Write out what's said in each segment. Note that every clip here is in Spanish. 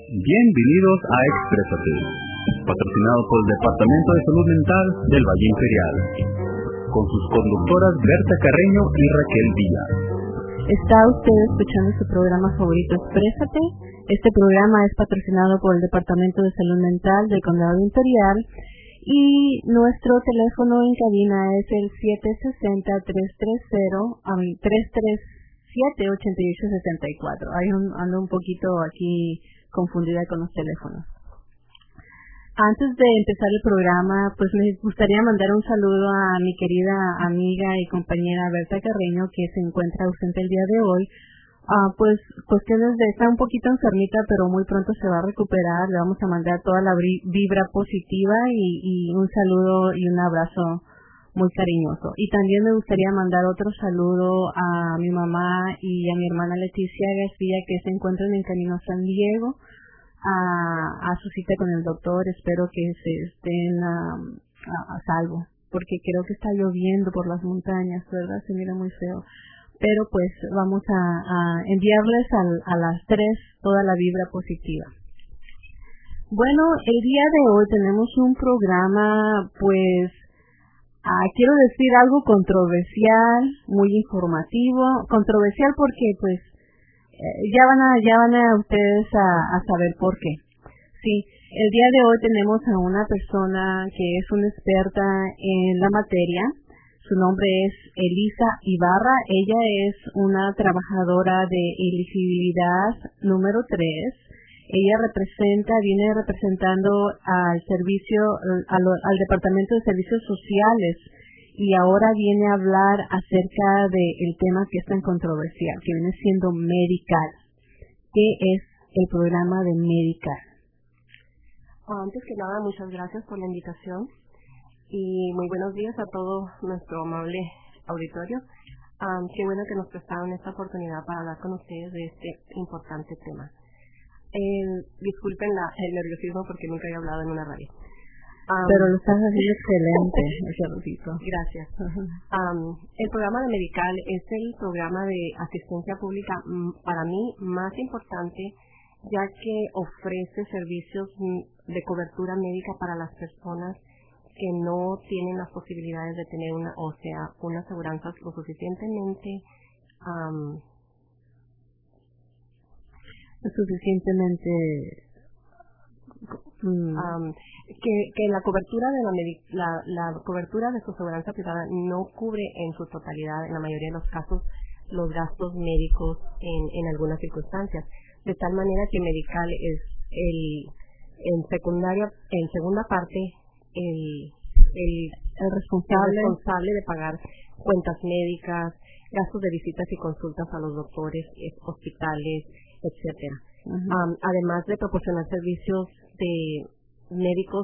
Bienvenidos a Exprésate, patrocinado por el Departamento de Salud Mental del Valle Imperial, con sus conductoras Berta Carreño y Raquel Díaz. Está usted escuchando su programa favorito, Exprésate. Este programa es patrocinado por el Departamento de Salud Mental del Condado Imperial y nuestro teléfono en cabina es el 760-337-8864. Ando un poquito aquí confundida con los teléfonos. Antes de empezar el programa, pues me gustaría mandar un saludo a mi querida amiga y compañera Berta Carreño, que se encuentra ausente el día de hoy. Pues cuestiones de está un poquito enfermita, pero muy pronto se va a recuperar. Le vamos a mandar toda la vibra positiva y un saludo y un abrazo muy cariñoso. Y también me gustaría mandar otro saludo a mi mamá y a mi hermana Leticia García, que se encuentran en camino a San Diego a su cita con el doctor. Espero que se estén a salvo, porque creo que está lloviendo por las montañas, ¿verdad? Se mira muy feo. Pero pues vamos a enviarles a las 3 toda la vibra positiva. Bueno, el día de hoy tenemos un programa, pues, quiero decir algo controversial, muy informativo. Controversial porque, pues, ya van a ustedes a saber por qué. Sí, el día de hoy tenemos a una persona que es una experta en la materia. Su nombre es Elisa Ibarra. Ella es una trabajadora de elegibilidad número 3. Ella viene representando al servicio, al Departamento de Servicios Sociales, y ahora viene a hablar acerca del tema que es tan controversial, que viene siendo Medical. ¿Qué es el programa de Medical? Antes que nada, muchas gracias por la invitación. Y muy buenos días a todo nuestro amable auditorio. Qué bueno que nos prestaron esta oportunidad para hablar con ustedes de este importante tema. Disculpen el nerviosismo porque nunca he hablado en una radio. Pero lo estás haciendo excelente, ese ratito. Gracias. El programa de Medical es el programa de asistencia pública para mí más importante, ya que ofrece servicios de cobertura médica para las personas que no tienen las posibilidades de tener una aseguranza lo suficientemente que la cobertura de la cobertura de su aseguranza privada no cubre en su totalidad, en la mayoría de los casos, los gastos médicos en algunas circunstancias, de tal manera que Medical es en segunda parte el responsable de pagar cuentas médicas, gastos de visitas y consultas a los doctores, hospitales, etcétera. Además de proporcionar servicios de médicos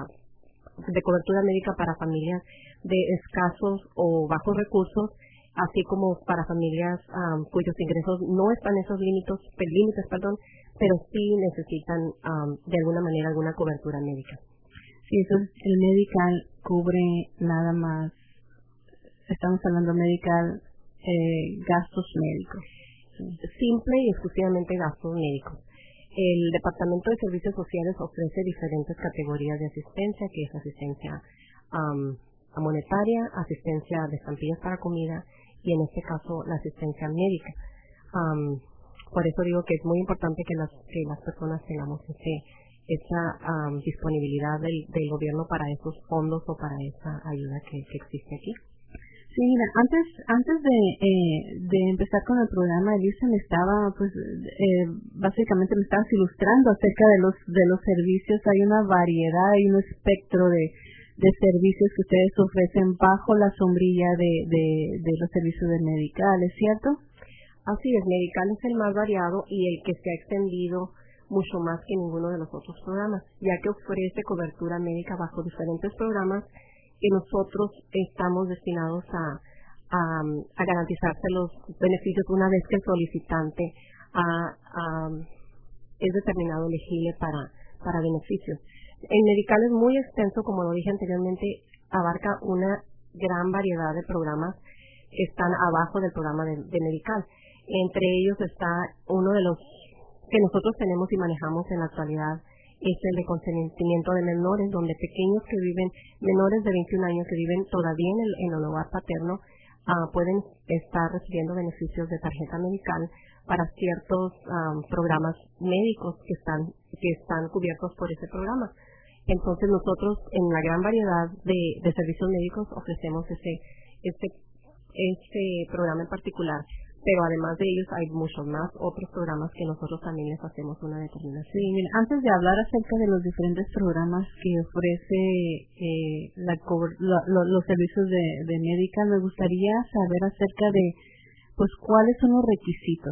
de cobertura médica para familias de escasos o bajos recursos, así como para familias cuyos ingresos no están en esos límites, pero sí necesitan de alguna manera alguna cobertura médica. Sí, eso es, el Medical cubre nada más, estamos hablando Medical, gastos médicos. Simple y exclusivamente gastos médicos. El Departamento de Servicios Sociales ofrece diferentes categorías de asistencia, que es asistencia monetaria, asistencia de estampillas para comida y en este caso la asistencia médica. Por eso digo que es muy importante que las personas tengamos esa disponibilidad del gobierno para esos fondos o para esa ayuda que existe aquí. Sí, mira, antes de empezar con el programa, Elisa básicamente me estabas ilustrando acerca de los servicios. Hay una variedad, hay un espectro de servicios que ustedes ofrecen bajo la sombrilla de los servicios de Medical, ¿es cierto? Así es, Medical es el más variado y el que se ha extendido mucho más que ninguno de los otros programas, ya que ofrece cobertura médica bajo diferentes programas que nosotros estamos destinados a garantizarse los beneficios una vez que el solicitante es determinado elegible para beneficios. El Medical es muy extenso, como lo dije anteriormente, abarca una gran variedad de programas que están abajo del programa de Medical. Entre ellos está uno de los que nosotros tenemos y manejamos en la actualidad es el de consentimiento de menores, donde pequeños que viven, menores de 21 años que viven todavía en el hogar paterno, pueden estar recibiendo beneficios de tarjeta medical para ciertos programas médicos que están cubiertos por ese programa. Entonces nosotros en la gran variedad de servicios médicos ofrecemos este programa en particular, pero además de ellos hay muchos más otros programas que nosotros también les hacemos una determinación. Sí, mira, antes de hablar acerca de los diferentes programas que ofrece los servicios de médica, me gustaría saber acerca de pues cuáles son los requisitos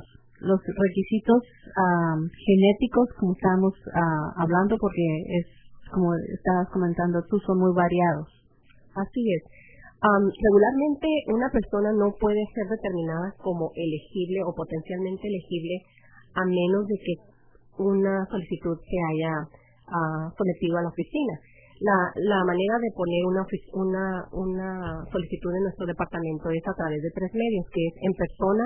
genéticos, como estábamos hablando, porque es como estabas comentando tú, son muy variados. Así es. Regularmente una persona no puede ser determinada como elegible o potencialmente elegible a menos de que una solicitud se haya sometido a la oficina. La manera de poner una solicitud en nuestro departamento es a través de 3 medios, que es en persona,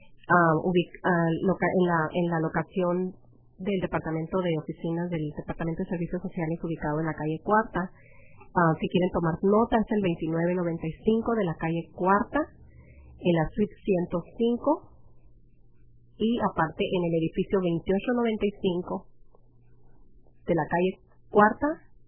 en la locación del departamento de oficinas del Departamento de Servicios Sociales ubicado en la calle Cuarta. Si quieren tomar nota, es el 2995 de la calle Cuarta, en la suite 105, y aparte en el edificio 2895 de la calle Cuarta,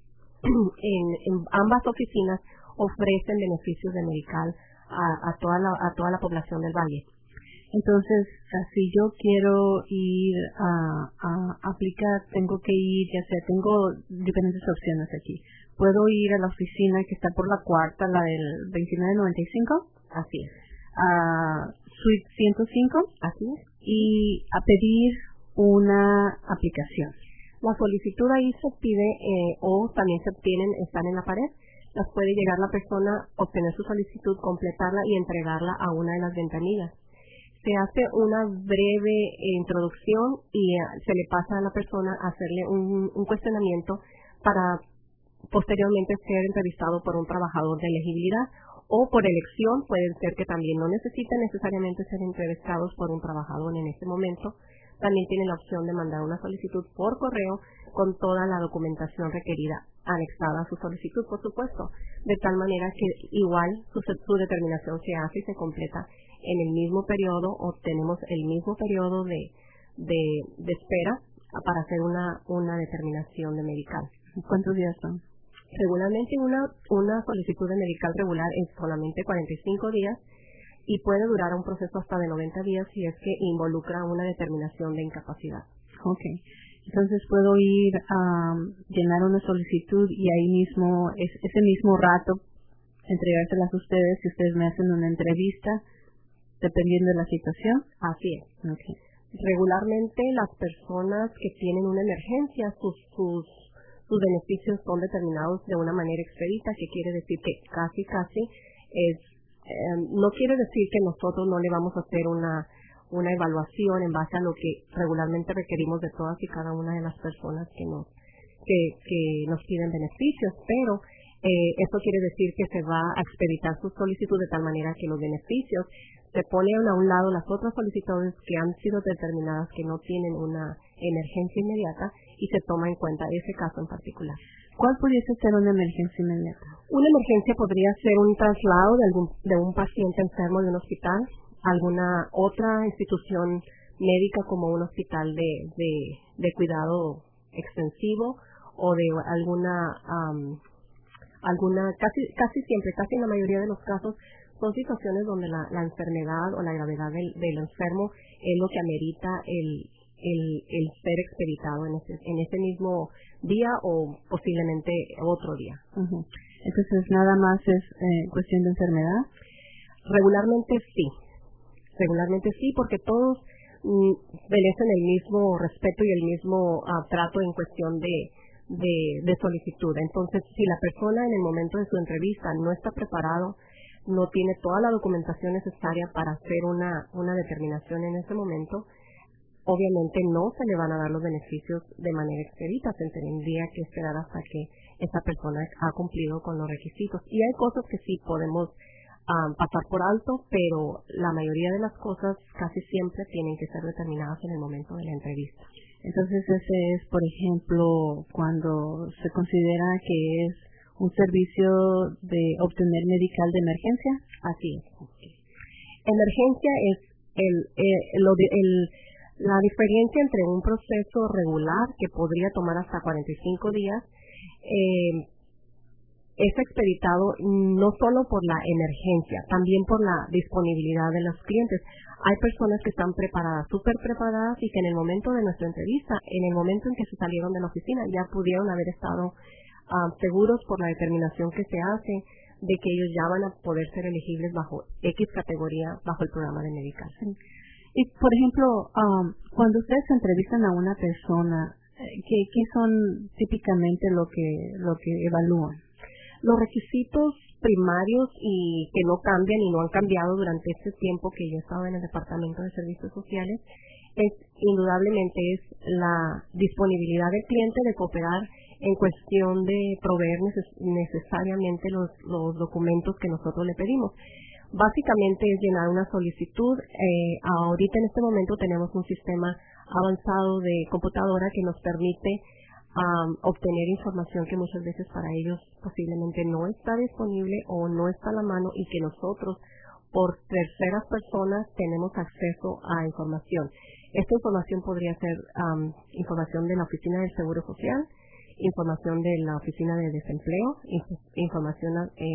en ambas oficinas ofrecen beneficios de medical a toda la población del Valle. Entonces, si yo quiero ir a aplicar, tengo que ir, tengo diferentes opciones aquí. Puedo ir a la oficina que está por la Cuarta, la del 2995. Así es. A Suite 105. Así es. Y a pedir una aplicación. La solicitud ahí se pide o también se obtienen, están en la pared. Las puede llegar la persona, obtener su solicitud, completarla y entregarla a una de las ventanillas. Se hace una breve introducción y se le pasa a la persona a hacerle un cuestionamiento para posteriormente ser entrevistado por un trabajador de elegibilidad, o por elección. Pueden ser que también no necesiten necesariamente ser entrevistados por un trabajador en ese momento. También tienen la opción de mandar una solicitud por correo con toda la documentación requerida anexada a su solicitud, por supuesto, de tal manera que igual su determinación se hace y se completa en el mismo periodo, o tenemos el mismo periodo de espera para hacer una determinación de medical. ¿Cuántos días son? Regularmente una solicitud de medical regular es solamente 45 días y puede durar un proceso hasta de 90 días si es que involucra una determinación de incapacidad. Okay. Entonces puedo ir a llenar una solicitud y ahí mismo, ese mismo rato, entregárselas a ustedes si ustedes me hacen una entrevista, dependiendo de la situación. Así es. Okay. Regularmente las personas que tienen una emergencia, sus beneficios son determinados de una manera expedita, que quiere decir que casi es, no quiere decir que nosotros no le vamos a hacer una evaluación en base a lo que regularmente requerimos de todas y cada una de las personas que nos piden beneficios, pero eso quiere decir que se va a expeditar su solicitud de tal manera que los beneficios se ponen a un lado las otras solicitudes que han sido determinadas que no tienen una emergencia inmediata y se toma en cuenta ese caso en particular. ¿Cuál pudiese ser una emergencia inmediata? Una emergencia podría ser un traslado de un paciente enfermo de un hospital a alguna otra institución médica, como un hospital de cuidado extensivo, o de alguna casi siempre, casi en la mayoría de los casos, son situaciones donde la enfermedad o la gravedad del enfermo es lo que amerita el ser expeditado en ese mismo día o posiblemente otro día. Uh-huh. Entonces, ¿nada más es cuestión de enfermedad? Regularmente sí, porque todos merecen el mismo respeto y el mismo trato en cuestión de solicitud. Entonces, si la persona en el momento de su entrevista no está preparado, no tiene toda la documentación necesaria para hacer una determinación en ese momento, obviamente no se le van a dar los beneficios de manera expedita. Se tendría que esperar hasta que esa persona ha cumplido con los requisitos. Y hay cosas que sí podemos pasar por alto, pero la mayoría de las cosas casi siempre tienen que ser determinadas en el momento de la entrevista. Entonces ese es, por ejemplo, cuando se considera que es un servicio de obtener medical de emergencia. Así es. Emergencia es la diferencia entre un proceso regular que podría tomar hasta 45 días. Es expeditado no solo por la emergencia, también por la disponibilidad de los clientes. Hay personas que están preparadas, súper preparadas, y que en el momento de nuestra entrevista, en el momento en que se salieron de la oficina, ya pudieron haber estado seguros por la determinación que se hace de que ellos ya van a poder ser elegibles bajo X categoría, bajo el programa de Medical. Y, por ejemplo, cuando ustedes entrevistan a una persona, ¿qué son típicamente lo que evalúan? Los requisitos primarios y que no cambian y no han cambiado durante este tiempo que yo he estado en el Departamento de Servicios Sociales indudablemente es la disponibilidad del cliente de cooperar en cuestión de proveer necesariamente los documentos que nosotros le pedimos. Básicamente es llenar una solicitud. Ahorita en este momento tenemos un sistema avanzado de computadora que nos permite obtener información que muchas veces para ellos posiblemente no está disponible o no está a la mano, y que nosotros por terceras personas tenemos acceso a información. Esta información podría ser información de la Oficina del Seguro Social, información de la Oficina de Desempleo, información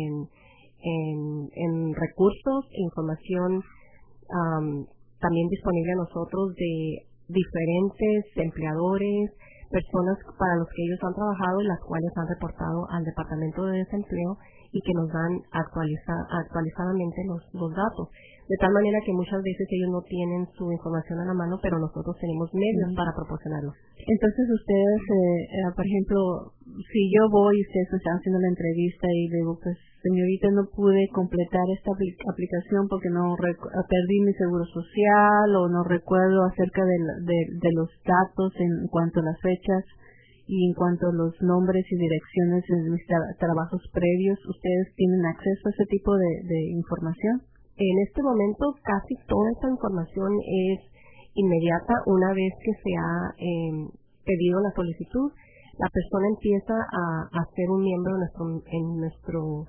en recursos, información también disponible a nosotros de diferentes empleadores, personas para los que ellos han trabajado y las cuales han reportado al Departamento de Desempleo y que nos dan actualizadamente los datos. De tal manera que muchas veces ellos no tienen su información a la mano, pero nosotros tenemos medios para proporcionarlo. Entonces ustedes, por ejemplo, si yo voy y ustedes están haciendo la entrevista y le digo, pues señorita, no pude completar esta aplicación porque perdí mi seguro social o no recuerdo acerca de los datos en cuanto a las fechas y en cuanto a los nombres y direcciones de mis trabajos previos, ¿ustedes tienen acceso a ese tipo de información? En este momento casi toda esta información es inmediata. Una vez que se ha pedido la solicitud, la persona empieza a ser un miembro en nuestro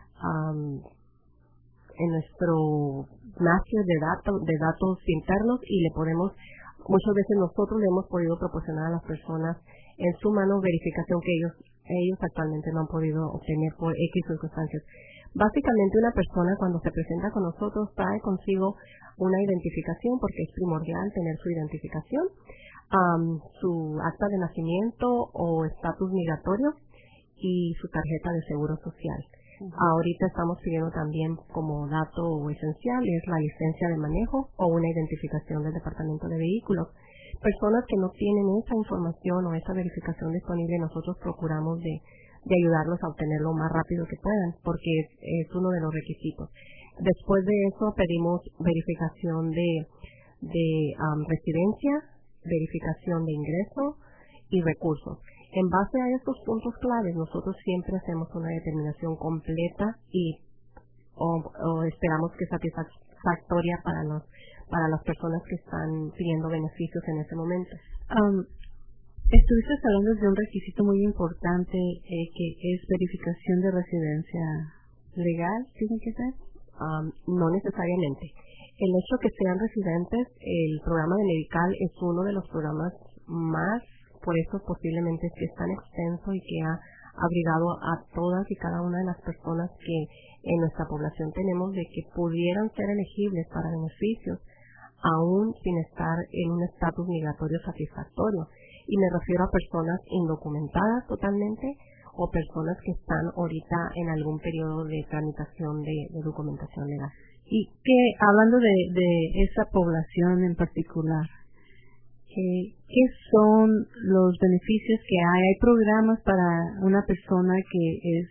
master de datos internos, y muchas veces nosotros le hemos podido proporcionar a las personas en su mano verificación que ellos actualmente no han podido obtener por X circunstancias. Básicamente una persona cuando se presenta con nosotros trae consigo una identificación, porque es primordial tener su identificación, su acta de nacimiento o estatus migratorio y su tarjeta de seguro social. Ahorita estamos pidiendo también como dato esencial es la licencia de manejo o una identificación del Departamento de Vehículos. Personas que no tienen esa información o esa verificación disponible, nosotros procuramos de ayudarlos a obtenerlo lo más rápido que puedan, porque es uno de los requisitos. Después de eso pedimos verificación de residencia, verificación de ingreso y recursos. En base a estos puntos claves, nosotros siempre hacemos una determinación completa y esperamos que satisfactoria para las personas que están pidiendo beneficios en ese momento. Estuviste hablando de un requisito muy importante que es verificación de residencia legal, ¿tiene que ser? No necesariamente. El hecho que sean residentes, el programa de Medical es uno de los programas más, por eso posiblemente que es tan extenso y que ha abrigado a todas y cada una de las personas que en nuestra población tenemos, de que pudieran ser elegibles para beneficios aún sin estar en un estatus migratorio satisfactorio. Y me refiero a personas indocumentadas totalmente o personas que están ahorita en algún periodo de tramitación de documentación legal. Y que, hablando de esa población en particular, ¿qué son los beneficios que hay? ¿Hay programas para una persona que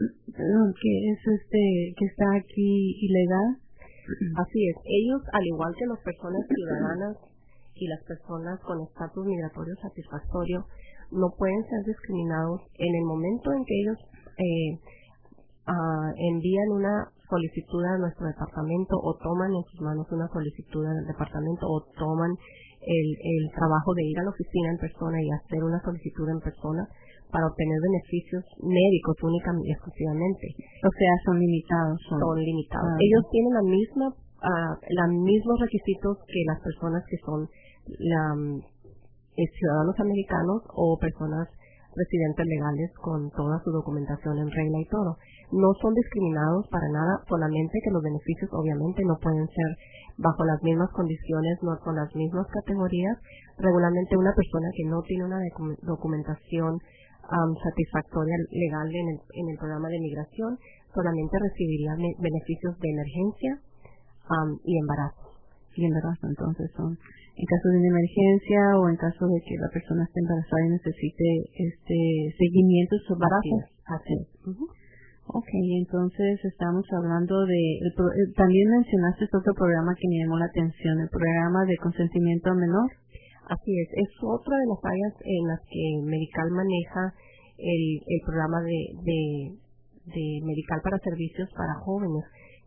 está aquí ilegal? Así es. Ellos, al igual que las personas ciudadanas y las personas con estatus migratorio satisfactorio, no pueden ser discriminados en el momento en que ellos envían una solicitud a nuestro departamento o toman en sus manos una solicitud al departamento o toman el trabajo de ir a la oficina en persona y hacer una solicitud en persona para obtener beneficios médicos únicamente y exclusivamente. O sea, son limitados. Son limitados. Ellos tienen los mismos requisitos que las personas que son ciudadanos americanos o personas residentes legales con toda su documentación en regla y todo. No son discriminados para nada, solamente que los beneficios obviamente no pueden ser bajo las mismas condiciones, no con las mismas categorías. Regularmente una persona que no tiene una documentación satisfactoria legal en el programa de migración solamente recibiría beneficios de emergencia y embarazo. Y embarazo, entonces son en caso de una emergencia o en caso de que la persona esté embarazada y necesite seguimiento de su embarazo. Así es. Ok, entonces estamos hablando también mencionaste otro programa que me llamó la atención, el programa de consentimiento menor. Así es otra de las áreas en las que Medical maneja el programa de Medical para servicios para jóvenes.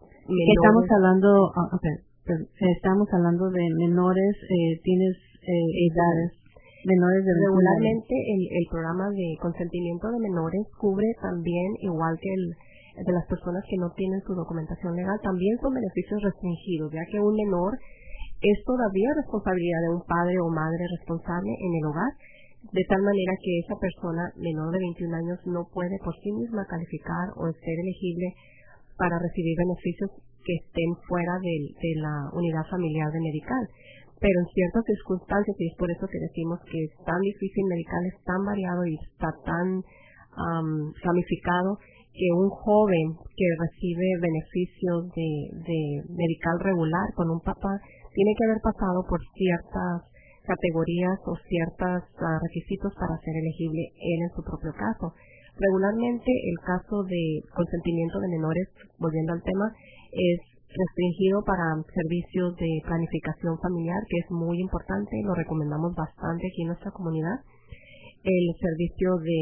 Estamos hablando de menores, tienes edades menores de regularmente el programa de consentimiento de menores cubre también, igual que el de las personas que no tienen su documentación legal, también son beneficios restringidos, ya que un menor es todavía responsabilidad de un padre o madre responsable en el hogar, de tal manera que esa persona menor de 21 años no puede por sí misma calificar o ser elegible para recibir beneficios que estén fuera de la unidad familiar de Medical. Pero en ciertas circunstancias, y es por eso que decimos que es tan difícil, Medical es tan variado y está tan ramificado, que un joven que recibe beneficios de Medical regular con un papá tiene que haber pasado por ciertas categorías o ciertos requisitos para ser elegible él en su propio caso. Regularmente el caso de consentimiento de menores, volviendo al tema, es restringido para servicios de planificación familiar, que es muy importante, lo recomendamos bastante aquí en nuestra comunidad. El servicio de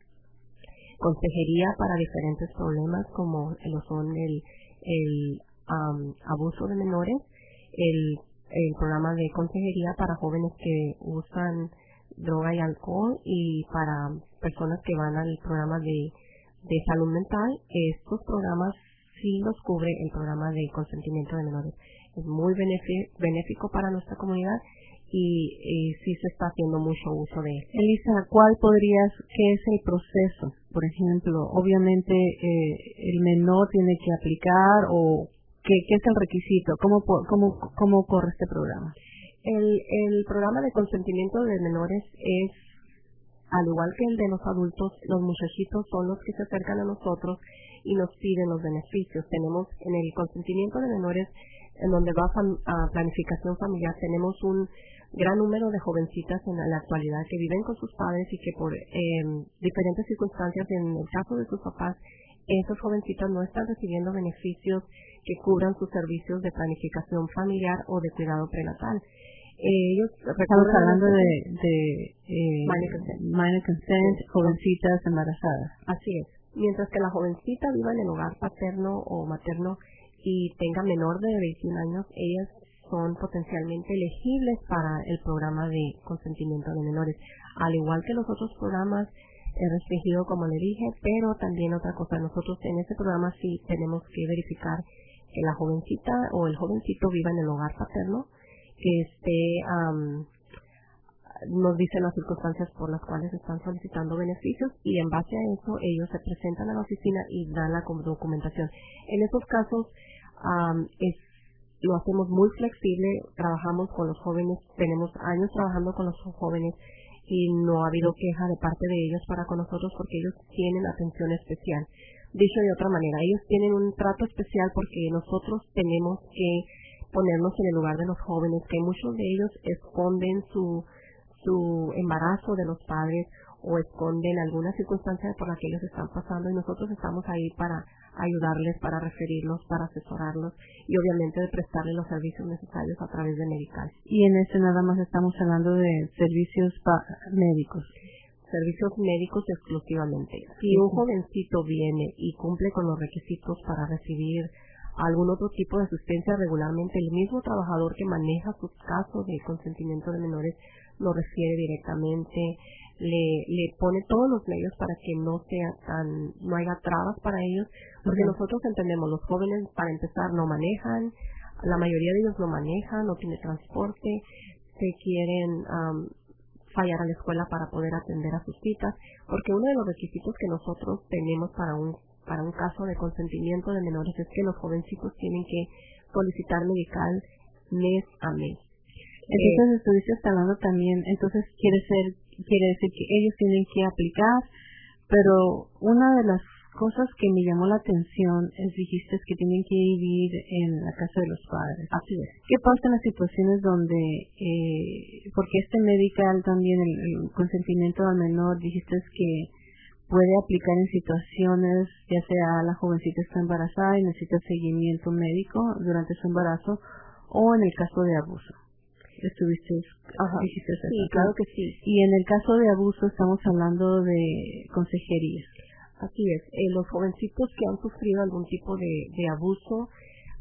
consejería para diferentes problemas como lo son el abuso de menores, el programa de consejería para jóvenes que usan droga y alcohol y para personas que van al programa de salud mental. Estos programas sí los cubre el programa de consentimiento de menores. Es muy benéfico para nuestra comunidad y sí se está haciendo mucho uso de él. Elisa, ¿qué es el proceso? Por ejemplo, obviamente el menor tiene que aplicar o ¿qué es el requisito? ¿Cómo corre este programa? El programa de consentimiento de menores es, al igual que el de los adultos, los muchachitos son los que se acercan a nosotros y nos piden los beneficios. Tenemos en el consentimiento de menores, en donde va a planificación familiar, tenemos un gran número de jovencitas en la actualidad que viven con sus padres y que por diferentes circunstancias, en el caso de sus papás, esas jovencitas no están recibiendo beneficios que cubran sus servicios de planificación familiar o de cuidado prenatal. Estamos hablando de minor consent, jovencitas embarazadas. Así es. Mientras que la jovencita viva en el hogar paterno o materno y tenga menor de 21 años, ellas son potencialmente elegibles para el programa de consentimiento de menores. Al igual que los otros programas, es restringido, como le dije, pero también otra cosa, nosotros en ese programa sí tenemos que verificar que la jovencita o el jovencito viva en el hogar paterno, que nos dicen las circunstancias por las cuales están solicitando beneficios y en base a eso ellos se presentan a la oficina y dan la documentación. En esos casos lo hacemos muy flexible, trabajamos con los jóvenes, tenemos años trabajando con los jóvenes y no ha habido queja de parte de ellos para con nosotros porque ellos tienen atención especial. Dicho de otra manera, ellos tienen un trato especial porque nosotros tenemos que ponernos en el lugar de los jóvenes, que muchos de ellos esconden su embarazo de los padres o esconden alguna circunstancia por la que ellos están pasando y nosotros estamos ahí para ayudarles, para referirlos, para asesorarlos y obviamente de prestarles los servicios necesarios a través de Medical. Y en este nada más estamos hablando de servicios médicos. Servicios médicos exclusivamente. Si un jovencito viene y cumple con los requisitos para recibir algún otro tipo de asistencia, regularmente el mismo trabajador que maneja sus casos de consentimiento de menores lo refiere directamente, le pone todos los medios para que no haya trabas para ellos, porque nosotros entendemos, los jóvenes para empezar no manejan, la mayoría de ellos no manejan, no tienen transporte, se quieren fallar a la escuela para poder atender a sus citas, porque uno de los requisitos que nosotros tenemos para un caso de consentimiento de menores es que los jovencitos tienen que solicitar medical mes a mes. Entonces estuviste hablando también, entonces quiere decir que ellos tienen que aplicar, pero una de las cosas que me llamó la atención es dijiste que tienen que vivir en la casa de los padres. Así es. ¿Qué pasa en las situaciones donde, porque este medical también, el consentimiento al menor, dijiste que puede aplicar en situaciones, ya sea la jovencita está embarazada y necesita seguimiento médico durante su embarazo, o en el caso de abuso? Dijiste eso. Sí, claro que sí. Y en el caso de abuso estamos hablando de consejería. Así es. Los jovencitos que han sufrido algún tipo de abuso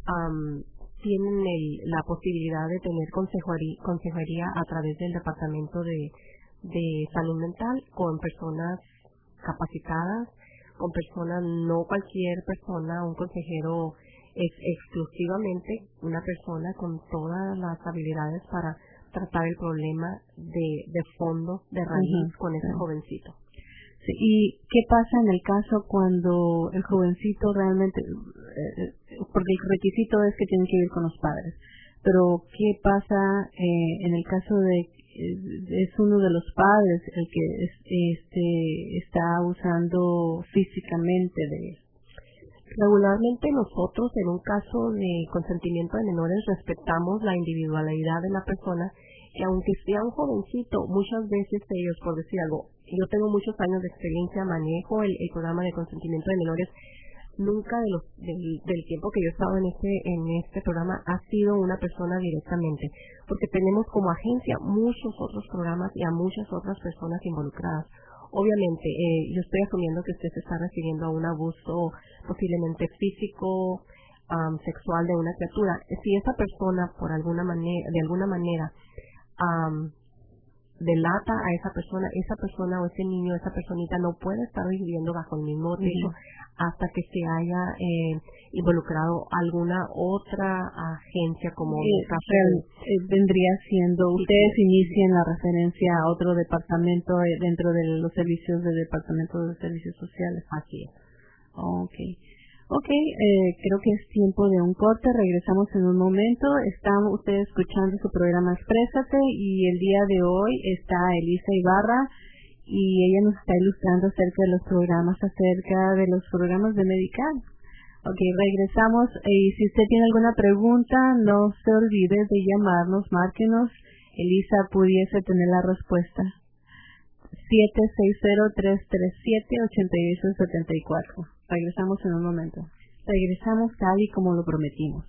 tienen la posibilidad de tener consejería a través del Departamento de Salud Mental con personas capacitadas, con personas, no cualquier persona, un consejero es exclusivamente una persona con todas las habilidades para tratar el problema de fondo, de raíz, con ese jovencito. Sí, ¿y qué pasa en el caso cuando el jovencito realmente, porque el requisito es que tiene que ir con los padres, pero qué pasa en el caso de es uno de los padres el que está abusando físicamente de él? Regularmente nosotros en un caso de consentimiento de menores respetamos la individualidad de la persona y aunque sea un jovencito, muchas veces ellos, por decir algo, yo tengo muchos años de experiencia, manejo el programa de consentimiento de menores, nunca del tiempo que yo he estado en este programa ha sido una persona directamente, porque tenemos como agencia muchos otros programas y a muchas otras personas involucradas. Obviamente, yo estoy asumiendo que usted se está refiriendo a un abuso posiblemente físico, sexual de una criatura. Si esa persona de alguna manera delata a esa persona o ese niño, esa personita no puede estar viviendo bajo el mismo techo hasta que se haya involucrado alguna otra agencia como vendría siendo, ustedes inician la referencia a otro departamento dentro de los servicios del Departamento de Servicios Sociales. Así es. Creo que es tiempo de un corte, regresamos en un momento. Están ustedes escuchando su programa Exprésate y el día de hoy está Elisa Ibarra y ella nos está ilustrando acerca de los programas de Medical. Regresamos y si usted tiene alguna pregunta no se olvide de llamarnos, márquenos, Elisa pudiese tener la respuesta. 760-337-8874. Regresamos en un momento. Regresamos tal y como lo prometimos.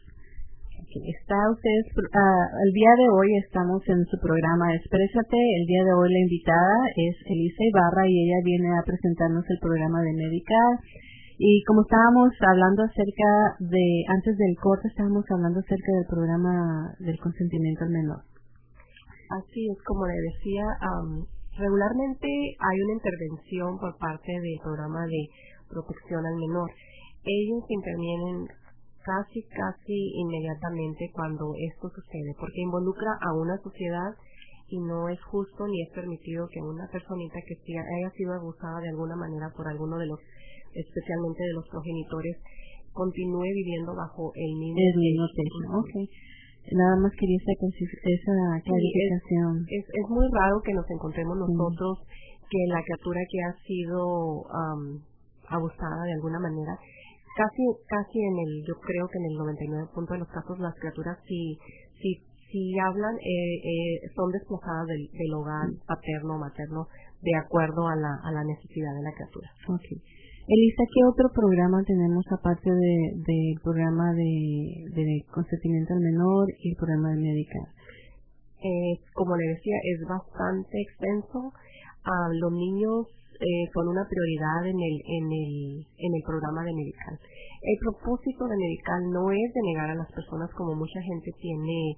El día de hoy estamos en su programa Exprésate. El día de hoy la invitada es Elisa Ibarra y ella viene a presentarnos el programa de Medical. Y como estábamos hablando antes del corte, estábamos hablando acerca del programa del consentimiento al menor. Así es, como le decía, regularmente hay una intervención por parte del programa de protección al menor. Ellos intervienen casi inmediatamente cuando esto sucede, porque involucra a una sociedad y no es justo ni es permitido que una personita que haya sido abusada de alguna manera por alguno de los, especialmente de los progenitores, continúe viviendo bajo el mismo techo. Nada más quería esa clarificación. Es muy raro que nos encontremos nosotros que la criatura que ha sido abusada de alguna manera, casi yo creo que en el 99% de los casos las criaturas si hablan son desplazadas del hogar paterno o materno de acuerdo a la necesidad de la criatura. Elisa, ¿qué otro programa tenemos aparte del programa de consentimiento al menor y el programa de Medical? Como le decía, es bastante extenso. Los niños son una prioridad en el programa de Medical. El propósito de Medical no es de negar a las personas, como mucha gente tiene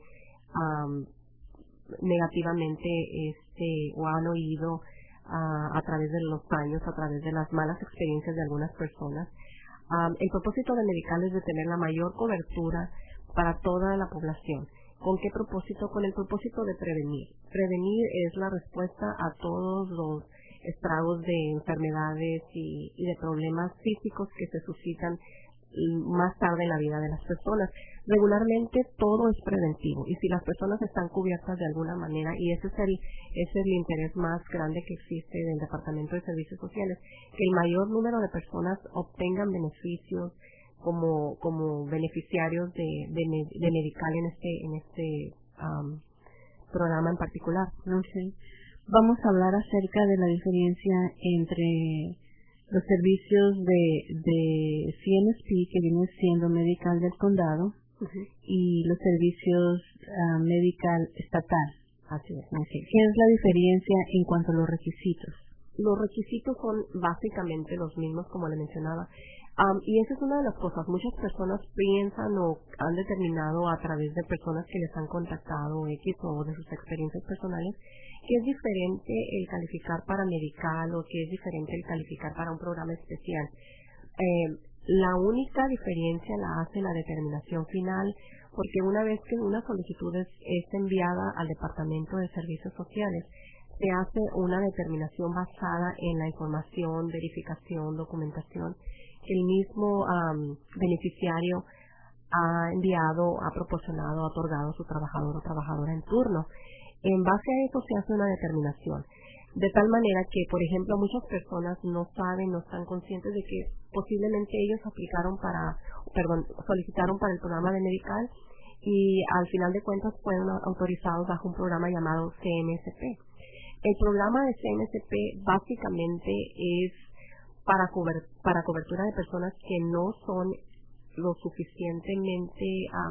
negativamente o han oído a través de los años, a través de las malas experiencias de algunas personas. El propósito de Medical es de tener la mayor cobertura para toda la población. ¿Con qué propósito? Con el propósito de prevenir. Prevenir es la respuesta a todos los estragos de enfermedades y de problemas físicos que se suscitan más tarde en la vida de las personas. Regularmente todo es preventivo, y si las personas están cubiertas de alguna manera, y ese es el interés más grande que existe del Departamento de Servicios Sociales, que el mayor número de personas obtengan beneficios como beneficiarios de Medical en este programa en particular. Okay. Vamos a hablar acerca de la diferencia entre los servicios de CMSP, que viene siendo Medical del Condado, y los servicios Medical estatal. Así es. Okay. ¿Qué es la diferencia en cuanto a los requisitos? Los requisitos son básicamente los mismos, como le mencionaba. Y esa es una de las cosas. Muchas personas piensan o han determinado a través de personas que les han contactado X o de sus experiencias personales que es diferente el calificar para Medical o que es diferente el calificar para un programa especial. La única diferencia la hace la determinación final, porque una vez que una solicitud es enviada al Departamento de Servicios Sociales, se hace una determinación basada en la información, verificación, documentación que el mismo beneficiario ha enviado, ha proporcionado, ha otorgado a su trabajador o trabajadora en turno. En base a eso se hace una determinación. De tal manera que, por ejemplo, muchas personas no saben, no están conscientes de que posiblemente ellos solicitaron para el programa de Medical y al final de cuentas fueron autorizados bajo un programa llamado CMSP. El programa de CMSP básicamente es para cobertura de personas que no son lo suficientemente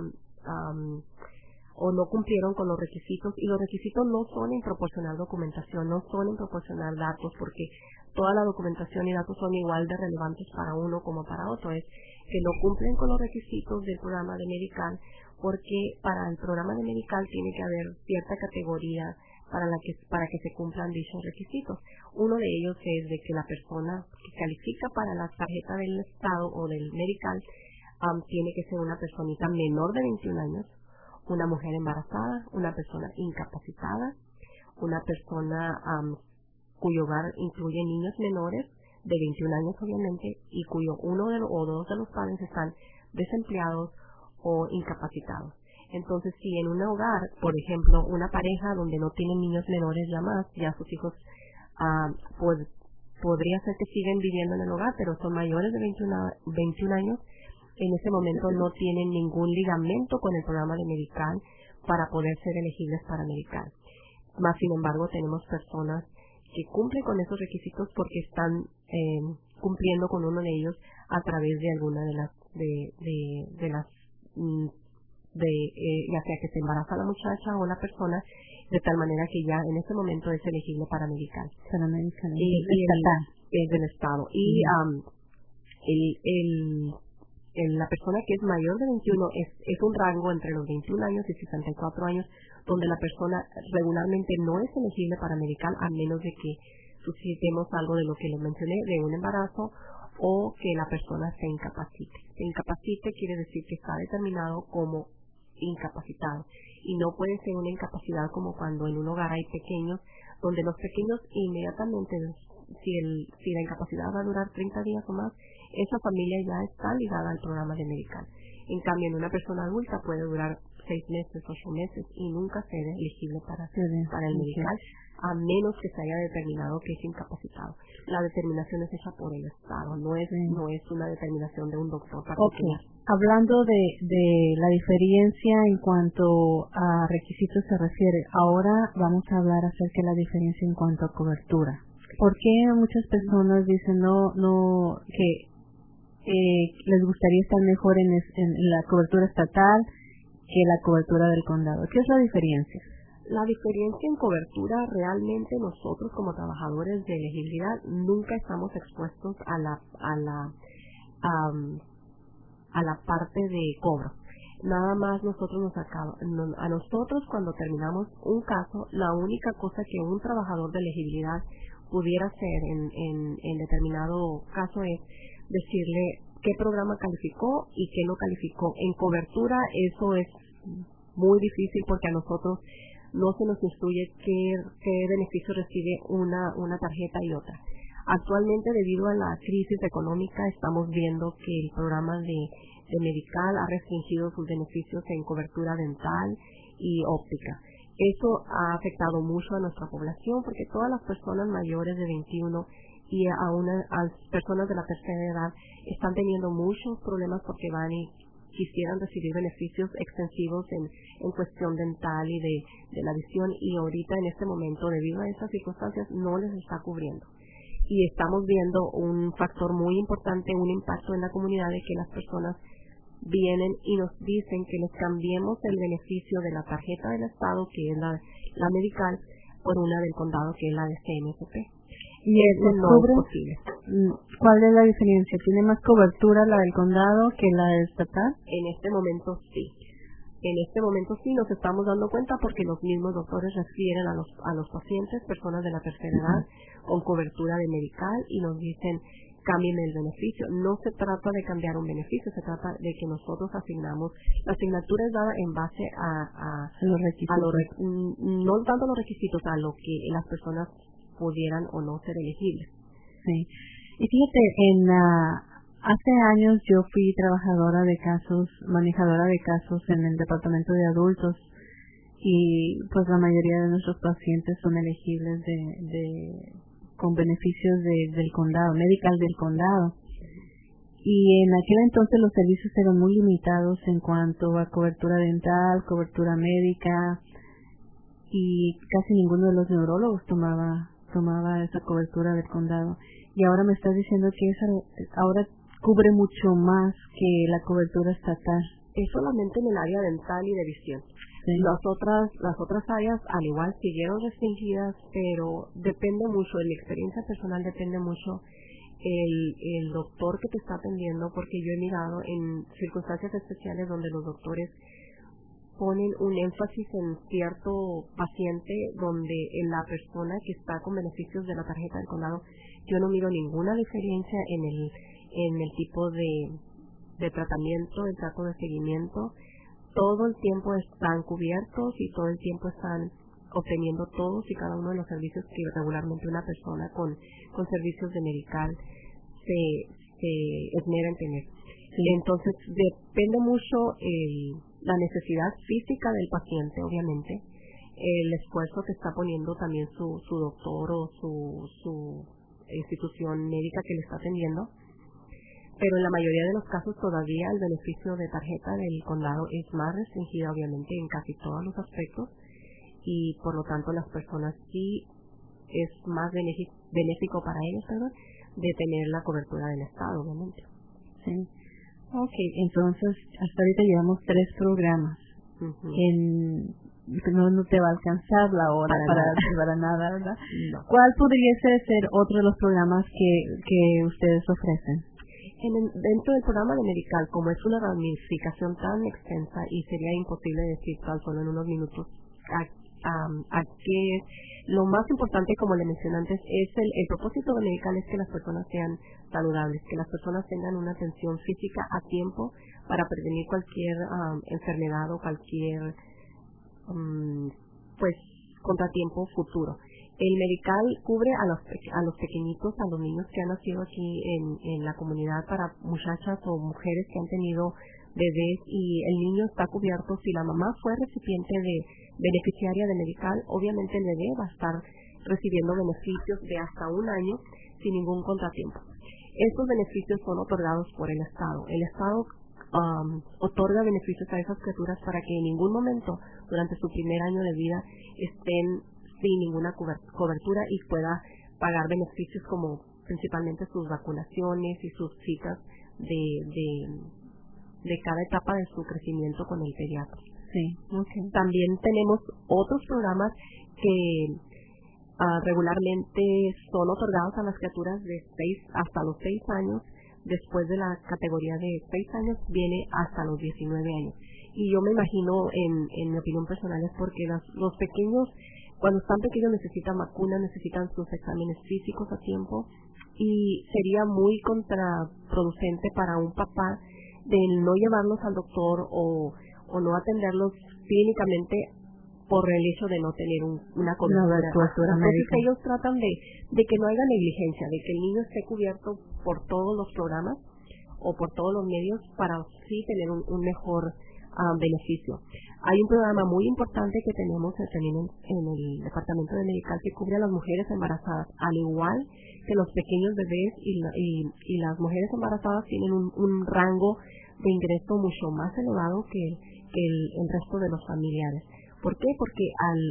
o no cumplieron con los requisitos, y los requisitos no son en proporcionar documentación, no son en proporcionar datos, porque toda la documentación y datos son igual de relevantes para uno como para otro. Es que no cumplen con los requisitos del programa de Medical, porque para el programa de Medical tiene que haber cierta categoría para que se cumplan dichos requisitos. Uno de ellos es de que la persona que califica para la tarjeta del Estado o del Medical tiene que ser una personita menor de 21 años, una mujer embarazada, una persona incapacitada, una persona cuyo hogar incluye niños menores de 21 años obviamente, y cuyo uno o dos de los padres están desempleados o incapacitados. Entonces, si en un hogar, por ejemplo, una pareja donde no tienen niños menores ya sus hijos, pues podría ser que siguen viviendo en el hogar, pero son mayores de 21 años, en ese momento no tienen ningún ligamento con el programa de Medical para poder ser elegibles para Medical. Más sin embargo, tenemos personas que cumplen con esos requisitos porque están cumpliendo con uno de ellos a través de alguna de las ya sea que se embaraza la muchacha o la persona, de tal manera que ya en ese momento es elegible para Medical. Para Medical. Y es del Estado. Y la persona que es mayor de 21 es un rango entre los 21 años y 64 años, donde la persona regularmente no es elegible para Medical, a menos de que suscitemos algo de lo que le mencioné, de un embarazo, o que la persona se incapacite. Se incapacite quiere decir que está determinado como incapacitado, y no puede ser una incapacidad como cuando en un hogar hay pequeños, donde los pequeños inmediatamente, si la incapacidad va a durar 30 días o más, esa familia ya está ligada al programa de Medical. En cambio, en una persona adulta puede durar 6 meses, 8 meses y nunca ser elegible para el Medical, a menos que se haya determinado que es incapacitado. La determinación es hecha por el Estado, no es una determinación de un doctor particular. Okay. Hablando de la diferencia en cuanto a requisitos se refiere, ahora vamos a hablar acerca de la diferencia en cuanto a cobertura. ¿Por qué muchas personas dicen que les gustaría estar mejor en la cobertura estatal que la cobertura del condado? ¿Qué es la diferencia? La diferencia en cobertura, realmente nosotros como trabajadores de elegibilidad nunca estamos expuestos a la parte de cobro. Nada más a nosotros cuando terminamos un caso, la única cosa que un trabajador de elegibilidad pudiera hacer en determinado caso es decirle qué programa calificó y qué no calificó. En cobertura eso es muy difícil porque a nosotros no se nos instruye qué beneficio recibe una tarjeta y otra. Actualmente, debido a la crisis económica, estamos viendo que el programa de Medical ha restringido sus beneficios en cobertura dental y óptica. Eso ha afectado mucho a nuestra población porque todas las personas mayores de 21 y a personas de la tercera edad están teniendo muchos problemas porque van y quisieran recibir beneficios extensivos en cuestión dental y de la visión, y ahorita en este momento, debido a esas circunstancias, no les está cubriendo. Y estamos viendo un factor muy importante, un impacto en la comunidad de que las personas vienen y nos dicen que les cambiemos el beneficio de la tarjeta del Estado, que es la medical, por una del condado, que es la de CMSP. ¿Y eso no es posible? ¿Cuál es la diferencia? ¿Tiene más cobertura la del condado que la del estatal? En este momento sí. En este momento sí nos estamos dando cuenta porque los mismos doctores refieren a los pacientes, personas de la tercera edad, con cobertura de medical, y nos dicen, cámbienme el beneficio. No se trata de cambiar un beneficio, se trata de que nosotros asignamos, la asignatura es dada en base a los requisitos. No tanto los requisitos, a lo que las personas pudieran o no ser elegibles. Sí. Y fíjate, hace años yo fui trabajadora de casos, manejadora de casos en el departamento de adultos, y pues la mayoría de nuestros pacientes son elegibles con beneficios del condado, medical del condado. Y en aquel entonces los servicios eran muy limitados en cuanto a cobertura dental, cobertura médica, y casi ninguno de los neurólogos tomaba esa cobertura del condado. Y ahora me estás diciendo que ahora cubre mucho más que la cobertura estatal. Es solamente en el área dental y de visión. Sí. Las otras áreas al igual siguieron restringidas, pero depende mucho, en mi experiencia personal depende mucho el doctor que te está atendiendo, porque yo he mirado en circunstancias especiales donde los doctores ponen un énfasis en cierto paciente, donde en la persona que está con beneficios de la tarjeta del condado, yo no miro ninguna diferencia en el tipo de tratamiento, el trato de seguimiento. Todo el tiempo están cubiertos y todo el tiempo están obteniendo todos y cada uno de los servicios que regularmente una persona con servicios de medical se esmera en tener. Sí. Entonces depende mucho la necesidad física del paciente, obviamente, el esfuerzo que está poniendo también su doctor o su institución médica que le está atendiendo, pero en la mayoría de los casos todavía el beneficio de tarjeta del condado es más restringida, obviamente, en casi todos los aspectos, y por lo tanto las personas sí es más benéfico para ellos, de tener la cobertura del Estado, obviamente. Sí. Ok, entonces hasta ahorita llevamos 3 programas. No te va a alcanzar la hora para nada, ¿verdad? No. ¿Cuál pudiese ser otro de los programas que ustedes ofrecen? Dentro del programa de medical, como es una ramificación tan extensa y sería imposible decir tan solo en unos minutos a qué es, lo más importante, como le mencioné antes, es el propósito de medical es que las personas sean saludables, que las personas tengan una atención física a tiempo para prevenir cualquier enfermedad o cualquier contratiempo futuro. El medical cubre a los pequeñitos, a los niños que han nacido aquí en la comunidad, para muchachas o mujeres que han tenido bebés, y el niño está cubierto. Si la mamá fue recipiente de beneficiaria de medical, obviamente el bebé va a estar recibiendo beneficios de hasta un año sin ningún contratiempo. Estos beneficios son otorgados por el Estado. El Estado otorga beneficios a esas criaturas para que en ningún momento durante su primer año de vida estén sin ninguna cobertura y pueda pagar beneficios como principalmente sus vacunaciones y sus citas de cada etapa de su crecimiento con el pediatra. Sí, okay. También tenemos otros programas que regularmente son otorgados a las criaturas de 6 hasta los 6 años. Después de la categoría de 6 años viene hasta los 19 años. Y yo me imagino, en mi opinión personal, es porque los pequeños, cuando están pequeños, necesitan vacunas, necesitan sus exámenes físicos a tiempo, y sería muy contraproducente para un papá de no llevarlos al doctor o no atenderlos clínicamente por el hecho de no tener una cobertura médica. Ellos tratan de que no haya negligencia, de que el niño esté cubierto por todos los programas o por todos los medios para sí tener un mejor beneficio. Hay un programa muy importante que tenemos también en el Departamento de Medical que cubre a las mujeres embarazadas, al igual que los pequeños bebés, y las mujeres embarazadas tienen un rango de ingreso mucho más elevado que el resto de los familiares. ¿Por qué? Porque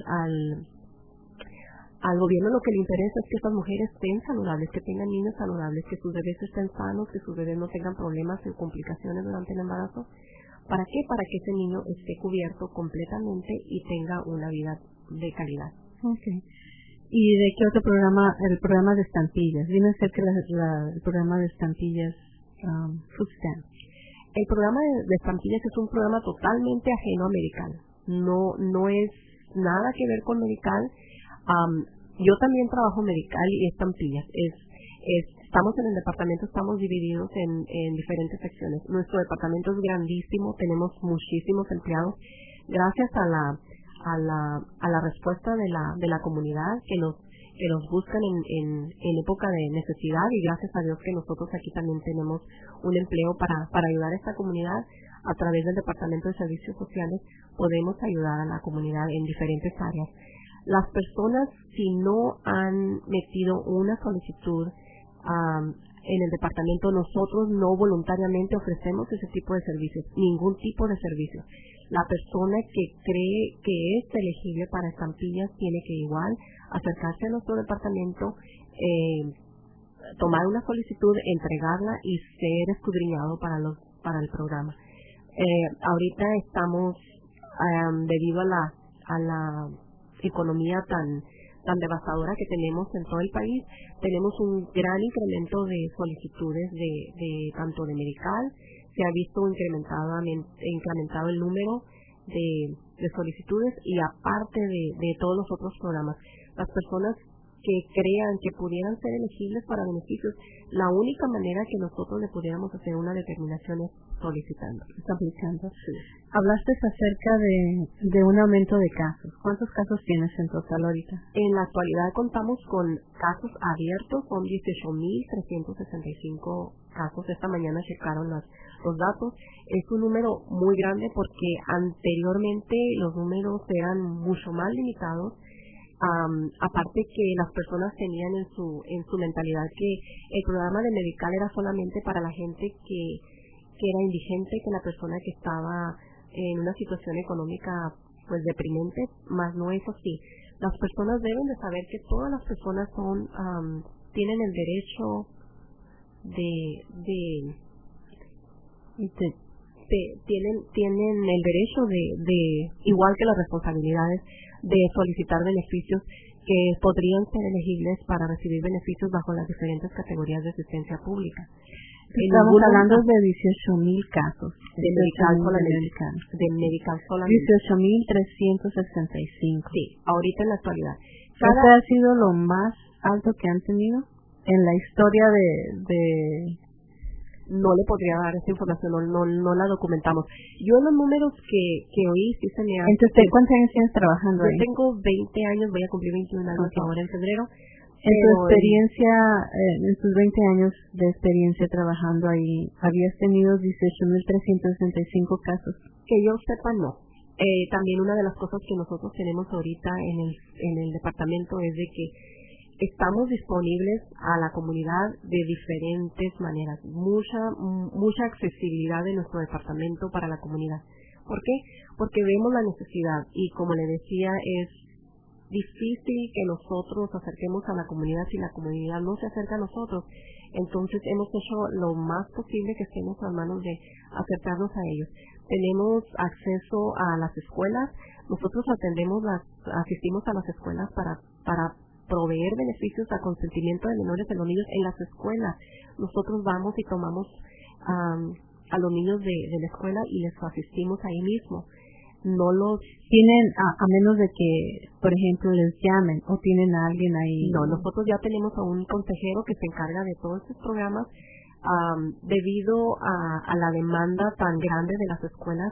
al gobierno lo que le interesa es que estas mujeres estén saludables, que tengan niños saludables, que sus bebés estén sanos, que sus bebés no tengan problemas o complicaciones durante el embarazo. ¿Para qué? Para que ese niño esté cubierto completamente y tenga una vida de calidad. Okay. ¿Y de qué otro programa? El programa de estampillas. Dime acerca el programa de estampillas Food Stamp. El programa de estampillas es un programa totalmente ajeno a Medical. No es nada que ver con Medical. Yo también trabajo Medical y estampillas. Estamos en el departamento, estamos divididos en diferentes secciones. Nuestro departamento es grandísimo, tenemos muchísimos empleados. Gracias a la respuesta de la comunidad que nos buscan en época de necesidad, y gracias a Dios que nosotros aquí también tenemos un empleo para ayudar a esta comunidad. A través del Departamento de Servicios Sociales podemos ayudar a la comunidad en diferentes áreas. Las personas, si no han metido una solicitud en el departamento, nosotros no voluntariamente ofrecemos ese tipo de servicios, ningún tipo de servicio. La persona que cree que es elegible para estampillas tiene que igual acercarse a nuestro departamento, tomar una solicitud, entregarla y ser escudriñado para el programa. Ahorita estamos, debido a la economía tan devastadora que tenemos en todo el país, tenemos un gran incremento de solicitudes de tanto de Medical. Se ha visto incrementado el número de solicitudes, y aparte de todos los otros programas. Las personas que crean que pudieran ser elegibles para beneficios, la única manera que nosotros le pudiéramos hacer una determinación es solicitando. Sí. Hablaste acerca de un aumento de casos. ¿Cuántos casos tienes en total ahorita? En la actualidad contamos con casos abiertos, son 18,365 casos. Esta mañana checaron los datos. Es un número muy grande porque anteriormente los números eran mucho más limitados. Aparte que las personas tenían en su mentalidad que el programa de Medical era solamente para la gente que era indigente, que la persona que estaba en una situación económica pues deprimente, más no es así. Las personas deben de saber que todas las personas tienen el derecho tienen el derecho de igual que las responsabilidades de solicitar beneficios que podrían ser elegibles para recibir beneficios bajo las diferentes categorías de asistencia pública. Estamos hablando de 18,000 casos de Medical solamente. 18,365. Sí, ahorita en la actualidad. ¿Este ha sido lo más alto que han tenido en la historia de No le podría dar esa información, no la documentamos. Yo los números que oí sí se me han... Entonces, ¿cuántos años tienes trabajando ahí? Yo tengo 20 años, voy a cumplir 21 años ahora en febrero. En tu experiencia, en tus 20 años de experiencia trabajando ahí, ¿habías tenido 18,365 casos? Que yo sepa, no. También una de las cosas que nosotros tenemos ahorita en el departamento es de que estamos disponibles a la comunidad de diferentes maneras. Mucha accesibilidad de nuestro departamento para la comunidad. ¿Por qué? Porque vemos la necesidad y, como le decía, es difícil que nosotros nos acerquemos a la comunidad si la comunidad no se acerca a nosotros. Entonces hemos hecho lo más posible que estemos a manos de acercarnos a ellos. tenemos acceso a las escuelas. Nosotros asistimos a las escuelas para proveer beneficios a consentimiento de menores de los niños en las escuelas. Nosotros vamos y tomamos a los niños de la escuela y les asistimos ahí mismo. No los tienen, a menos de que, por ejemplo, les llamen o tienen a alguien ahí. No, nosotros ya tenemos a un consejero que se encarga de todos estos programas. Debido a la demanda tan grande de las escuelas,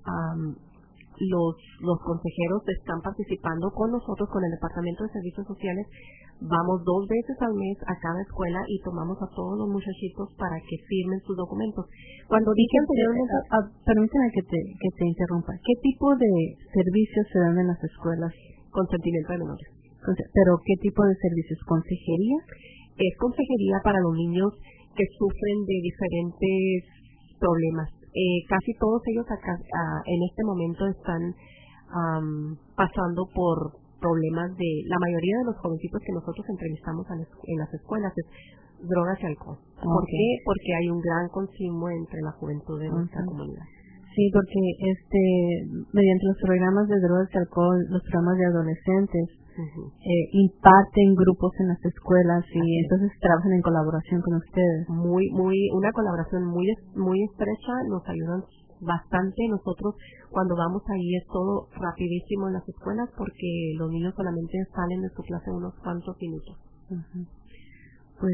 los consejeros están participando con nosotros, con el Departamento de Servicios Sociales. Vamos 2 veces al mes a cada escuela y tomamos a todos los muchachitos para que firmen sus documentos. Cuando dije anteriormente... Permíteme que te interrumpa. ¿Qué tipo de servicios se dan en las escuelas? Consentimiento de menores. ¿Pero qué tipo de servicios? ¿Consejería? Es consejería para los niños que sufren de diferentes problemas. Casi todos ellos acá, en este momento están pasando por problemas de... La mayoría de los jovencitos que nosotros entrevistamos en las escuelas es drogas y alcohol. Okay. ¿Por qué? Porque hay un gran consumo entre la juventud de nuestra comunidad. Sí, porque mediante los programas de drogas y alcohol, los programas de adolescentes, imparten grupos en las escuelas y entonces trabajan en colaboración con ustedes. Una colaboración muy estrecha, nos ayudan bastante. Nosotros cuando vamos ahí es todo rapidísimo en las escuelas porque los niños solamente salen de su clase unos cuantos minutos. Pues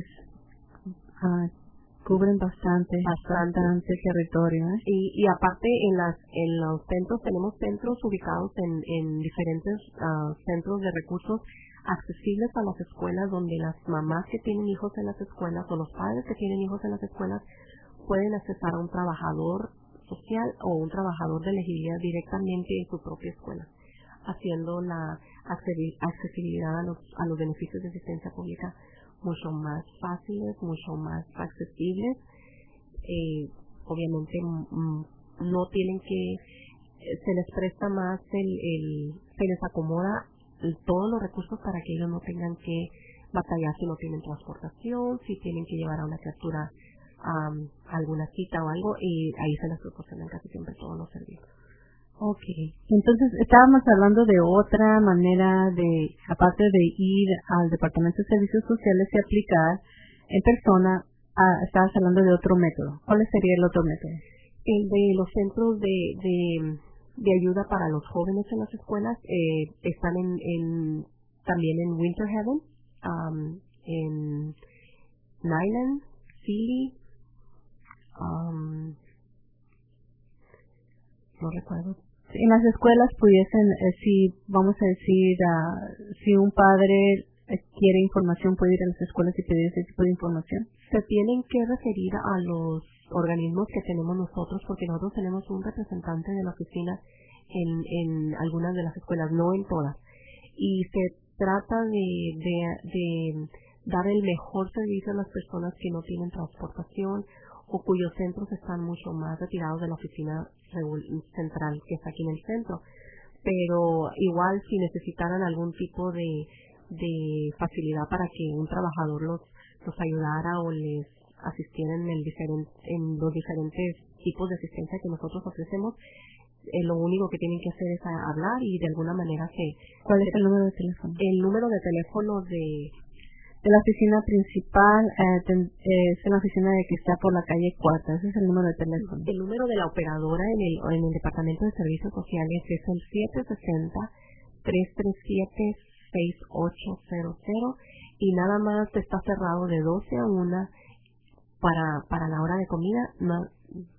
cubren bastante territorio, ¿eh? Y aparte en los centros, tenemos centros ubicados en diferentes centros de recursos accesibles a las escuelas, donde las mamás que tienen hijos en las escuelas o los padres que tienen hijos en las escuelas pueden accesar a un trabajador social o un trabajador de elegibilidad directamente en su propia escuela, haciendo la accesibilidad a los beneficios de asistencia pública mucho más fáciles, mucho más accesibles. Obviamente no tienen que, se les presta más, se les acomoda todos los recursos para que ellos no tengan que batallar si no tienen transportación, si tienen que llevar a una criatura a alguna cita o algo, y ahí se les proporcionan casi siempre todos los servicios. Okay, entonces estábamos hablando de otra manera de, aparte de ir al Departamento de Servicios Sociales y aplicar en persona, estabas hablando de otro método. ¿Cuál sería el otro método? El de los centros de ayuda para los jóvenes en las escuelas. Están también en Winter Haven, en Nyland, Sealy, no recuerdo. En las escuelas pudiesen, si vamos a decir, si un padre quiere información, puede ir a las escuelas y pedir ese tipo de información. Se tienen que referir a los organismos que tenemos nosotros, porque nosotros tenemos un representante de la oficina en algunas de las escuelas, no en todas. Y se trata de dar el mejor servicio a las personas que no tienen transportación o cuyos centros están mucho más retirados de la oficina central que está aquí en el centro. Pero igual si necesitaran algún tipo de facilidad para que un trabajador los ayudara o les asistiera en los diferentes tipos de asistencia que nosotros ofrecemos, lo único que tienen que hacer es hablar y de alguna manera ¿Cuál es el número de teléfono? El número de teléfono de la oficina principal, es la oficina que está por la calle Cuarta. Ese es el número de teléfono. El número de la operadora en el Departamento de Servicios Sociales es el 760-337-6800 y nada más está cerrado de 12 a 1 para la hora de comida. No.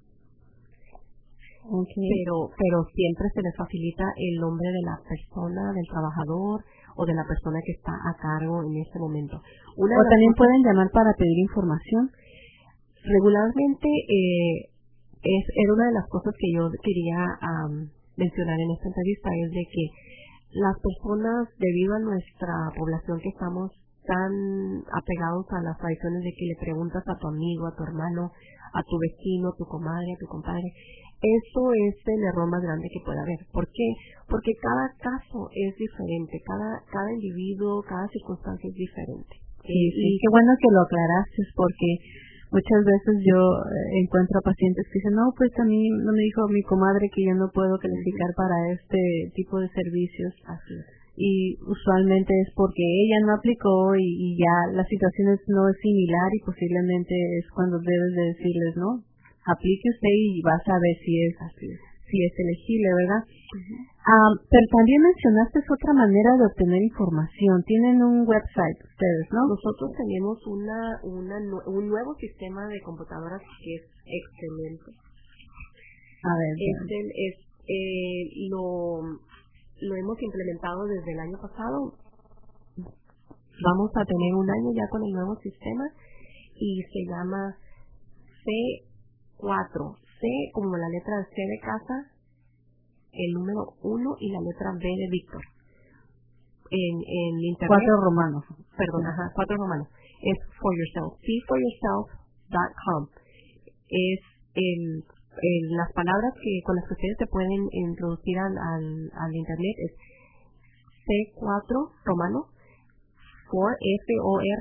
Okay. Pero siempre se les facilita el nombre de la persona, del trabajador o de la persona que está a cargo en este momento. También pueden llamar para pedir información. Regularmente era una de las cosas que yo quería mencionar en esta entrevista, es de que las personas, debido a nuestra población que estamos tan apegados a las tradiciones de que le preguntas a tu amigo, a tu hermano, a tu vecino, a tu comadre, a tu compadre, eso es el error más grande que puede haber. ¿Por qué? Porque cada caso es diferente, cada individuo, cada circunstancia es diferente. Sí, qué bueno que lo aclaraste, porque Muchas veces yo encuentro a pacientes que dicen, no, pues a mí no me dijo mi comadre que yo no puedo calificar para este tipo de servicios. Así es. Y usualmente es porque ella no aplicó y ya la situación no es similar y posiblemente es cuando debes de decirles, no, aplique usted y vas a ver si es elegible, ¿verdad? Pero también mencionaste otra manera de obtener información. Tienen un website ustedes, ¿no? Nosotros tenemos un nuevo sistema de computadoras que es excelente. A ver, lo hemos implementado desde el año pasado. Vamos a tener un año ya con el nuevo sistema y se llama C4. C como la letra C de casa, el número 1 y la letra B de Víctor. En internet. 4 romanos. Perdón, 4 romanos. Es for yourself. cforyourself.com. Es las palabras con las que ustedes se pueden introducir al internet es C4 romano, for F-O-R,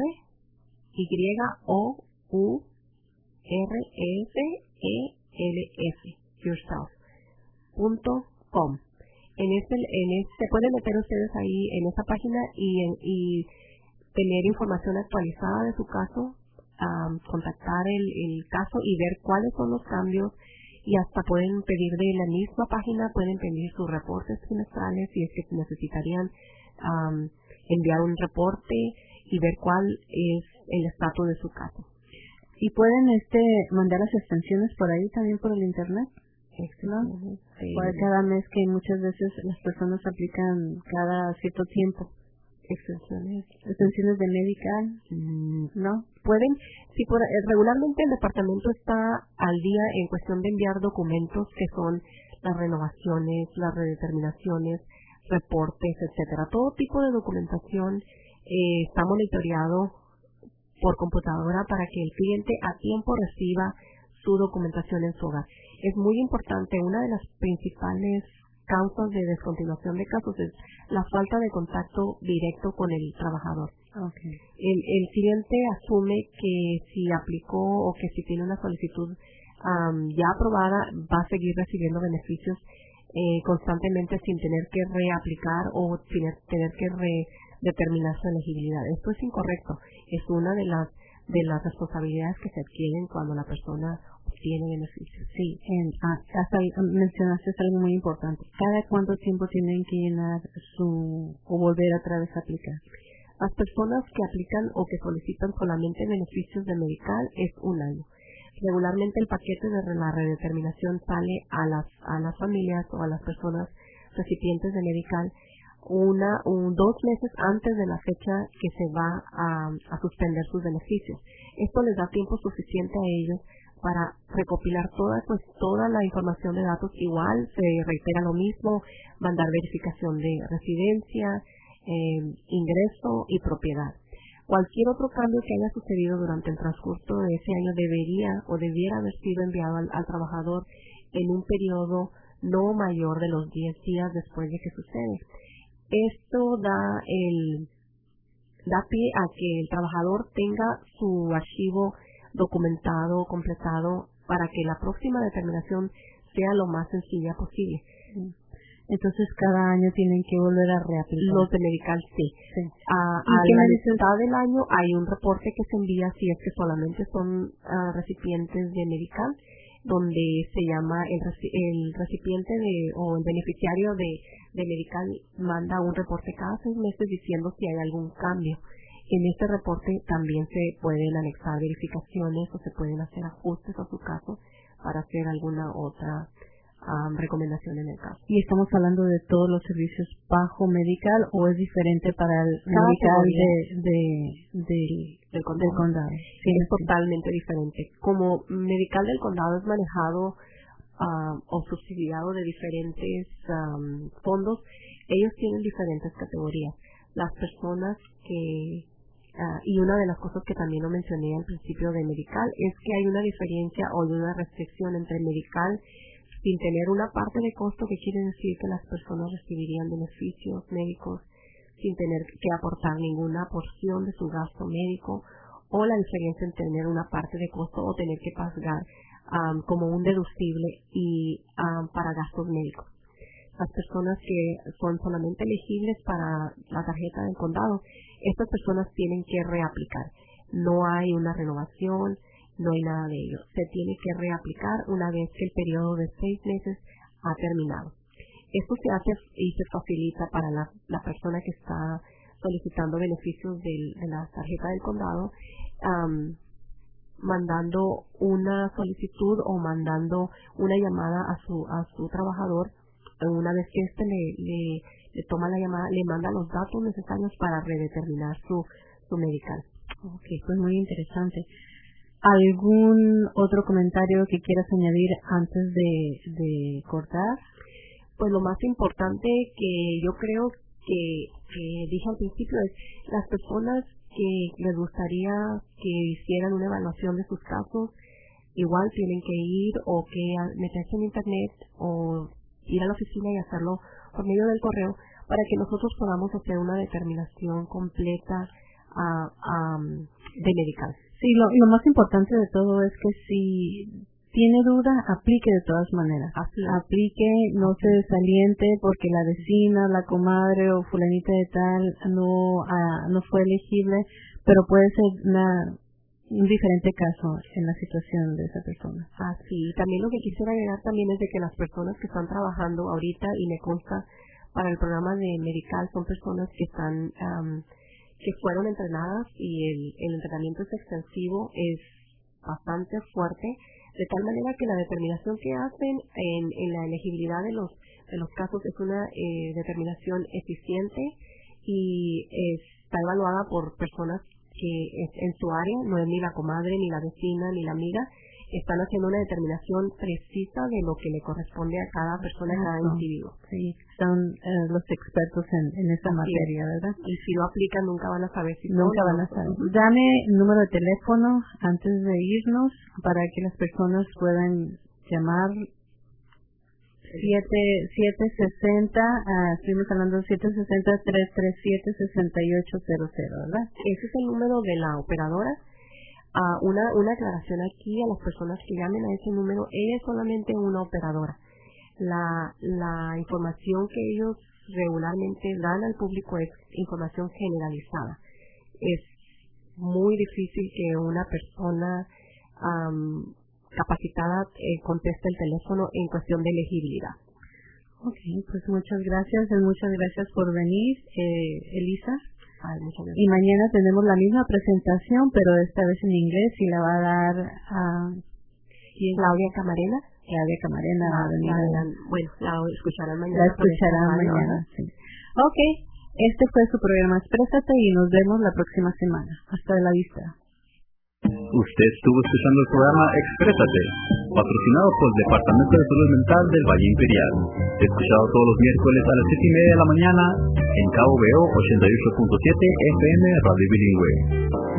Y-O-U-R-S-E-L-F, yourself.com. Se pueden meter ustedes ahí en esa página y tener información actualizada de su caso, contactar el caso y ver cuáles son los cambios. Y hasta pueden pedir de la misma página, pueden pedir sus reportes trimestrales si es que necesitarían enviar un reporte y ver cuál es el estatus de su caso. ¿Y pueden mandar las extensiones por ahí también por el internet? ¿No? Cada mes, que muchas veces las personas aplican cada cierto tiempo. Extensiones de medical, ¿no? Pueden, sí, regularmente el departamento está al día en cuestión de enviar documentos que son las renovaciones, las redeterminaciones, reportes, etcétera. Todo tipo de documentación está monitoreado por computadora para que el cliente a tiempo reciba su documentación en su hogar. Es muy importante, una de las principales causas de descontinuación de casos es la falta de contacto directo con el trabajador. Okay. El cliente asume que si aplicó o que si tiene una solicitud ya aprobada va a seguir recibiendo beneficios constantemente sin tener que reaplicar o sin tener que determinar su elegibilidad. Esto es incorrecto. Es una de las responsabilidades que se adquieren cuando la persona obtiene beneficios. Sí, hasta mencionaste algo muy importante. ¿Cada cuánto tiempo tienen que llenar o volver otra vez a aplicar? Las personas que aplican o que solicitan solamente beneficios de medical es un año. Regularmente el paquete de la redeterminación sale a las familias o a las personas recipientes de medical 2 meses antes de la fecha que se va a suspender sus beneficios. Esto les da tiempo suficiente a ellos para recopilar toda la información de datos. Igual se reitera lo mismo, mandar verificación de residencia, ingreso y propiedad. Cualquier otro cambio que haya sucedido durante el transcurso de ese año debiera haber sido enviado al trabajador en un periodo no mayor de los 10 días después de que sucede. Esto da pie a que el trabajador tenga su archivo documentado, completado, para que la próxima determinación sea lo más sencilla posible. Entonces cada año tienen que volver a reaplicar. Los de medical sí. A la mitad del año hay un reporte que se envía si es que solamente son recipientes de medical, donde se llama el recipiente o el beneficiario de medical manda un reporte cada 6 meses diciendo si hay algún cambio. En este reporte también se pueden anexar verificaciones o se pueden hacer ajustes a su caso para hacer alguna otra recomendación en el caso. ¿Y estamos hablando de todos los servicios bajo medical o es diferente para el medical del condado? Sí, es totalmente diferente. Como medical del condado es manejado o subsidiado de diferentes fondos, ellos tienen diferentes categorías. Las personas y una de las cosas que también lo mencioné al principio de medical es que hay una diferencia o una restricción entre medical sin tener una parte de costo, que quiere decir que las personas recibirían beneficios médicos sin tener que aportar ninguna porción de su gasto médico, o la diferencia en tener una parte de costo o tener que pagar como un deducible y para gastos médicos. Las personas que son solamente elegibles para la tarjeta del condado, estas personas tienen que reaplicar. No hay una renovación, no hay nada de ello. Se tiene que reaplicar una vez que el periodo de 6 meses ha terminado. Esto se hace y se facilita para la persona que está solicitando beneficios de la tarjeta del condado, mandando una solicitud o mandando una llamada a su trabajador. Una vez que le toma la llamada, le manda los datos necesarios para redeterminar su medical. Ok, pues muy interesante. ¿Algún otro comentario que quieras añadir antes de cortar? Pues lo más importante que yo creo que dije al principio es las personas que les gustaría que hicieran una evaluación de sus casos, igual tienen que ir o que meterse en internet o ir a la oficina y hacerlo por medio del correo para que nosotros podamos hacer una determinación completa de medical. Sí, lo más importante de todo es que si tiene duda, aplique de todas maneras. Aplique, no se desaliente porque la vecina, la comadre o fulanita de tal no fue elegible, pero puede ser un diferente caso en la situación de esa persona. Sí, también lo que quisiera agregar también es de que las personas que están trabajando ahorita, y me consta para el programa de medical, son personas que están que fueron entrenadas y el entrenamiento es extensivo, es bastante fuerte, de tal manera que la determinación que hacen en la elegibilidad de los casos es una determinación eficiente y está evaluada por personas que en su área, no es ni la comadre, ni la vecina, ni la amiga, están haciendo una determinación precisa de lo que le corresponde a cada persona, a cada individuo. Sí, son los expertos en esa materia, ¿verdad? Y si lo aplican nunca van a saber si nunca van a saber. Dame el número de teléfono antes de irnos para que las personas puedan llamar. 760, estuvimos hablando de 760-337-6800, ¿verdad? Ese es el número de la operadora. Una aclaración aquí a las personas que llamen a ese número, ella es solamente una operadora. La información que ellos regularmente dan al público es información generalizada. Es muy difícil que una persona capacitada conteste el teléfono en cuestión de elegibilidad. Ok, pues muchas gracias por venir, Elisa. Y mañana tenemos la misma presentación, pero esta vez en inglés, y la va a dar Claudia Camarena. Claudia Camarena va a venir. Bueno, la escucharán mañana. La escucharán mañana, sí. Ok, este fue su programa Exprésate y nos vemos la próxima semana. Hasta la vista. Usted estuvo escuchando el programa Exprésate, patrocinado por el Departamento de Salud Mental del Valle Imperial. Escuchado todos los miércoles a las 7:30 de la mañana en KVO 88.7 FM Radio Bilingüe.